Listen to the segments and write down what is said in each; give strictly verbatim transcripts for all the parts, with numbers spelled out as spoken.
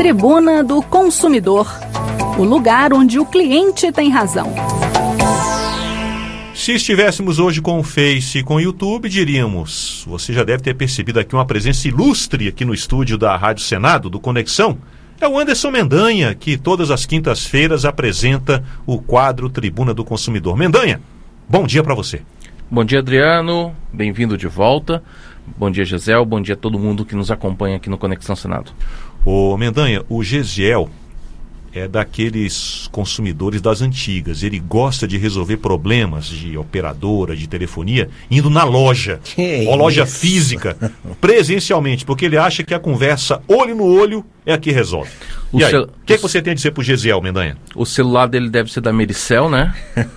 Tribuna do Consumidor, o lugar onde o cliente tem razão. Se estivéssemos hoje com o Face e com o YouTube, diríamos, você já deve ter percebido aqui uma presença ilustre aqui no estúdio da Rádio Senado, do Conexão. É o Anderson Mendanha, que todas as quintas-feiras apresenta o quadro Tribuna do Consumidor. Mendanha, bom dia para você. Bom dia, Adriano. Bem-vindo de volta. Bom dia, Gesiel. Bom dia a todo mundo que nos acompanha aqui no Conexão Senado. Ô, Mendanha, o Gesiel é daqueles consumidores das antigas. Ele gosta de resolver problemas de operadora, de telefonia, indo na loja, Que ou loja isso? física, presencialmente, porque ele acha que a conversa olho no olho é a que resolve. O E aí, cel- o que, é que você tem a dizer pro Gesiel, Mendanha? O celular dele deve ser da Mericel, né?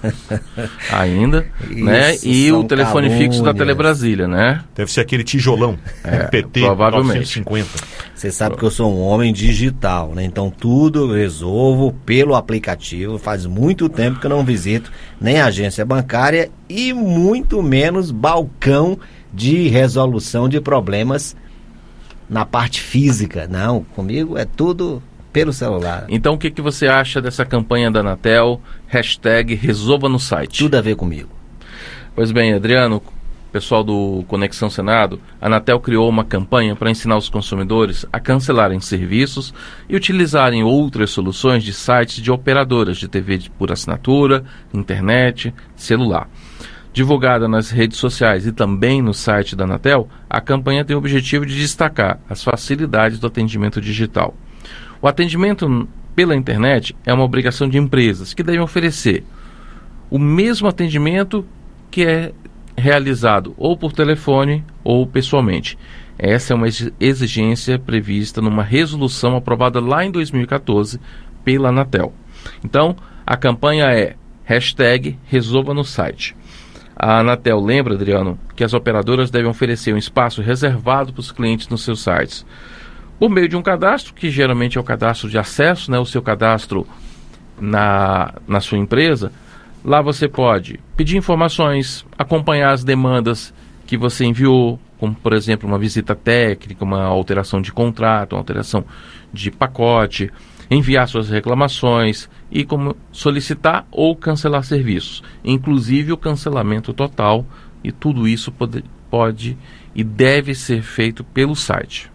Ainda, Isso, né? E são o telefone fixo da calúnias. Telebrasília, né? Deve ser aquele tijolão, É, P T provavelmente. novecentos e cinquenta. Você sabe que eu sou um homem digital, né? Então tudo eu resolvo pelo aplicativo. Faz muito tempo que eu não visito nem agência bancária e muito menos balcão de resolução de problemas na parte física. Não, comigo é tudo pelo celular. Então o que, que você acha dessa campanha da Anatel? Hashtag Resolva no site. Tudo a ver comigo. Pois bem, Adriano, pessoal do Conexão Senado, a Anatel criou uma campanha para ensinar os consumidores a cancelarem serviços e utilizarem outras soluções de sites de operadoras de T V de- por assinatura, internet, celular. Divulgada nas redes sociais e também no site da Anatel, a campanha tem o objetivo de destacar as facilidades do atendimento digital. O atendimento pela internet é uma obrigação de empresas que devem oferecer o mesmo atendimento que é realizado ou por telefone ou pessoalmente. Essa é uma exi- exigência prevista numa resolução aprovada lá em dois mil e quatorze pela Anatel. Então, a campanha é hashtag Resolva no site. A Anatel lembra, Adriano, que as operadoras devem oferecer um espaço reservado para os clientes nos seus sites, por meio de um cadastro, que geralmente é o cadastro de acesso, né, o seu cadastro na, na sua empresa. Lá você pode pedir informações, acompanhar as demandas que você enviou, como, por exemplo, uma visita técnica, uma alteração de contrato, uma alteração de pacote, enviar suas reclamações e como solicitar ou cancelar serviços, inclusive o cancelamento total, e tudo isso pode, pode e deve ser feito pelo site.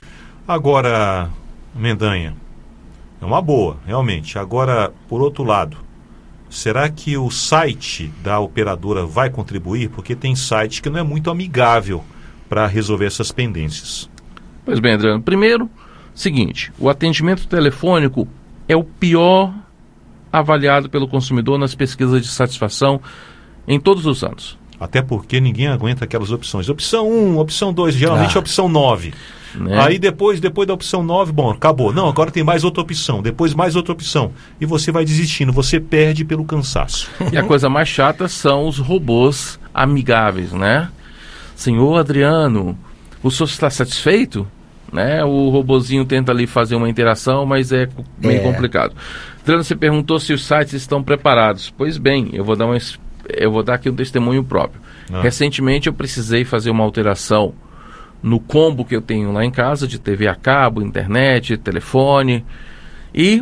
Agora, Mendanha, é uma boa, realmente. Agora, por outro lado, será que o site da operadora vai contribuir? Porque tem site que não é muito amigável para resolver essas pendências. Pois bem, Adriano, primeiro, seguinte, o atendimento telefônico é o pior avaliado pelo consumidor nas pesquisas de satisfação em todos os anos. Até porque ninguém aguenta aquelas opções. Opção um, opção dois, geralmente Ah. opção nove. Né? Aí depois, depois da opção nove, bom, acabou. Não, agora tem mais outra opção, depois mais outra opção. E você vai desistindo, você perde pelo cansaço. E a coisa mais chata são os robôs amigáveis, né? Senhor Adriano, o senhor está satisfeito? Né? O robozinho tenta ali fazer uma interação, mas é co- meio É. complicado. Adriano, você perguntou se os sites estão preparados. Pois bem, eu vou dar, uma, es- eu vou dar aqui um testemunho próprio. Ah. Recentemente eu precisei fazer uma alteração no combo que eu tenho lá em casa, de T V a cabo, internet, telefone, e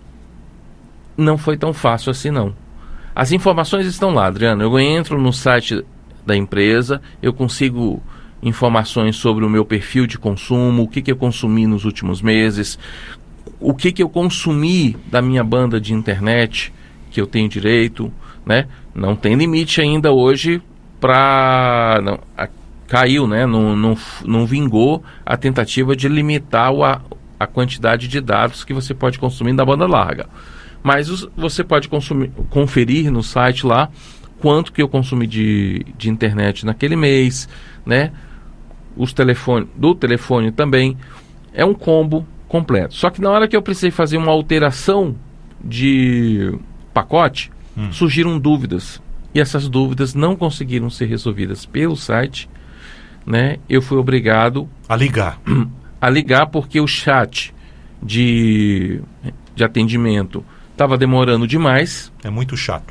não foi tão fácil assim não. As informações estão lá, Adriano. Eu entro no site da empresa, eu consigo informações sobre o meu perfil de consumo, o que, que eu consumi nos últimos meses, o que, que eu consumi da minha banda de internet, que eu tenho direito, né? Não tem limite ainda hoje para... Não, a- caiu, né? Não, não, não vingou a tentativa de limitar o, a, a quantidade de dados que você pode consumir da banda larga. Mas os, você pode consumir, conferir no site lá quanto que eu consumi de, de internet naquele mês, né? Os telefone, do telefone também. É um combo completo. Só que na hora que eu precisei fazer uma alteração de pacote, hum. surgiram dúvidas. E essas dúvidas não conseguiram ser resolvidas pelo site, né? Eu fui obrigado A ligar. a ligar porque o chat de, de atendimento estava demorando demais. É muito chato.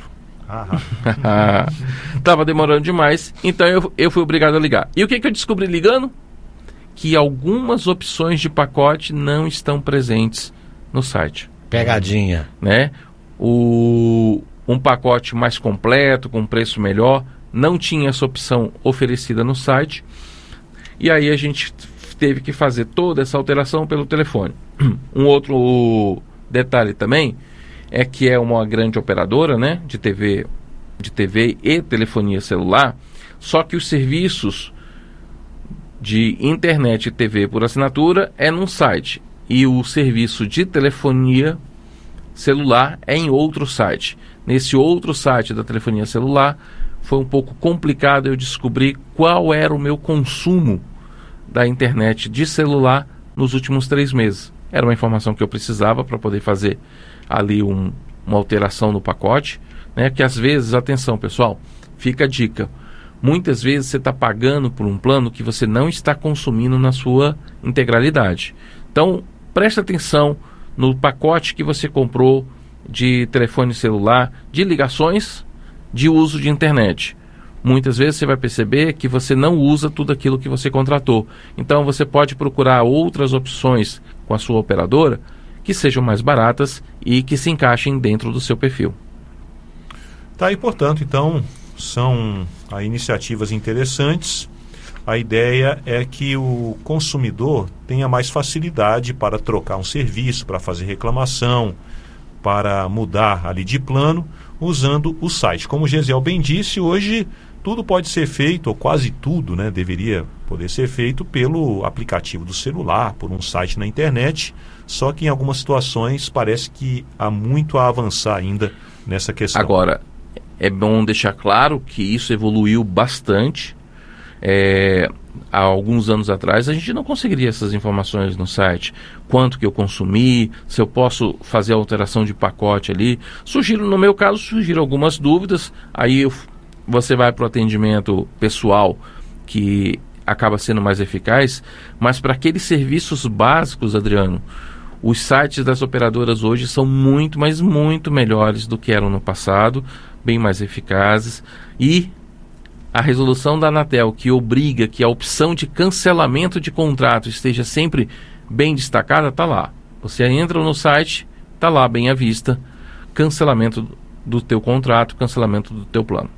Estava demorando demais, então eu, eu fui obrigado a ligar. E o que, que eu descobri ligando? que algumas opções de pacote não estão presentes no site. Pegadinha. Né? O, um pacote mais completo, com preço melhor, não tinha essa opção oferecida no site. E aí a gente teve que fazer toda essa alteração pelo telefone. Um outro detalhe também é que é uma grande operadora, né, de T V, de T V e telefonia celular, só que os serviços de internet e T V por assinatura é num site e o serviço de telefonia celular é em outro site. Nesse outro site da telefonia celular foi um pouco complicado eu descobrir qual era o meu consumo da internet de celular nos últimos três meses. Era uma informação que eu precisava para poder fazer ali um, uma alteração no pacote, né? Que às vezes, atenção pessoal, fica a dica, muitas vezes você está pagando por um plano que você não está consumindo na sua integralidade. Então, preste atenção no pacote que você comprou de telefone celular, de ligações, de uso de internet. Muitas vezes você vai perceber que você não usa tudo aquilo que você contratou. Então você pode procurar outras opções com a sua operadora que sejam mais baratas e que se encaixem dentro do seu perfil. Tá aí, portanto, então, são ah, iniciativas interessantes. A ideia é que o consumidor tenha mais facilidade para trocar um serviço, para fazer reclamação, para mudar ali de plano, usando o site. Como o Gesiel bem disse, hoje tudo pode ser feito, ou quase tudo, né, deveria poder ser feito pelo aplicativo do celular, por um site na internet, só que em algumas situações parece que há muito a avançar ainda nessa questão. Agora, é bom deixar claro que isso evoluiu bastante. É, há alguns anos atrás a gente não conseguiria essas informações no site, quanto que eu consumi, se eu posso fazer alteração de pacote ali. Surgiram, no meu caso, surgiram algumas dúvidas, aí eu, você vai para o atendimento pessoal, que acaba sendo mais eficaz, mas para aqueles serviços básicos, Adriano, os sites das operadoras hoje são muito, mas muito melhores do que eram no passado, bem mais eficazes, e a resolução da Anatel, que obriga que a opção de cancelamento de contrato esteja sempre bem destacada, está lá. Você entra no site, está lá bem à vista, cancelamento do teu contrato, cancelamento do teu plano.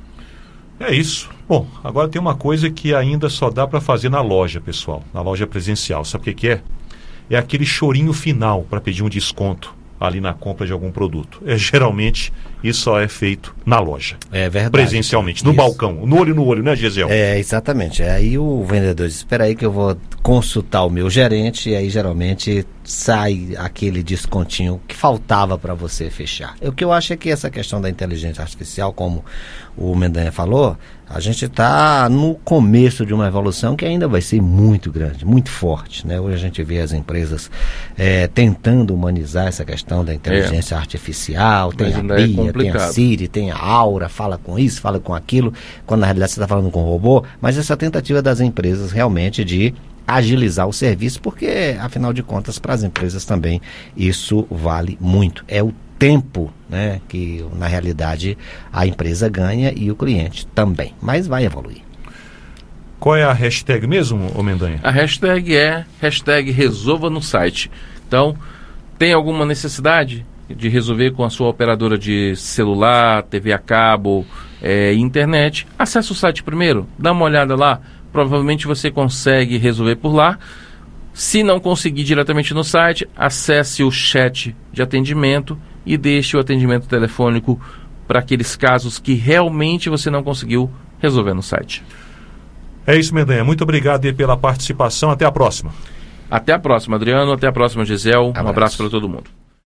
É isso. Bom, agora tem uma coisa que ainda só dá para fazer na loja, pessoal, na loja presencial. Sabe o que, que é? É aquele chorinho final para pedir um desconto ali na compra de algum produto. É, geralmente isso só é feito na loja. É verdade. Presencialmente, no isso. balcão, no olho no olho, né, Gesiel? É, exatamente. Aí o vendedor diz, espera aí que eu vou consultar o meu gerente, e aí geralmente sai aquele descontinho que faltava para você fechar. O que eu acho é que essa questão da inteligência artificial, como o Mendanha falou, a gente está no começo de uma evolução que ainda vai ser muito grande, muito forte, né? Hoje a gente vê as empresas é, tentando humanizar essa questão da inteligência é. artificial, tem Mas a Bia, é tem a Siri, tem a Aura, fala com isso, fala com aquilo, quando na realidade você está falando com um robô, mas essa tentativa das empresas realmente de agilizar o serviço, porque afinal de contas para as empresas também isso vale muito, é o tempo, né, que na realidade a empresa ganha e o cliente também, mas vai evoluir. Qual é a hashtag mesmo, ô Mendanha? A hashtag é hashtag resolva no site. Então, tem alguma necessidade de resolver com a sua operadora de celular, T V a cabo, é, internet, acesse o site primeiro, dá uma olhada lá, provavelmente você consegue resolver por lá. Se não conseguir diretamente no site, acesse o chat de atendimento e deixe o atendimento telefônico para aqueles casos que realmente você não conseguiu resolver no site. É isso, Mendanha. Muito obrigado aí pela participação. Até a próxima. Até a próxima, Adriano. Até a próxima, Gisele. Um abraço para todo mundo.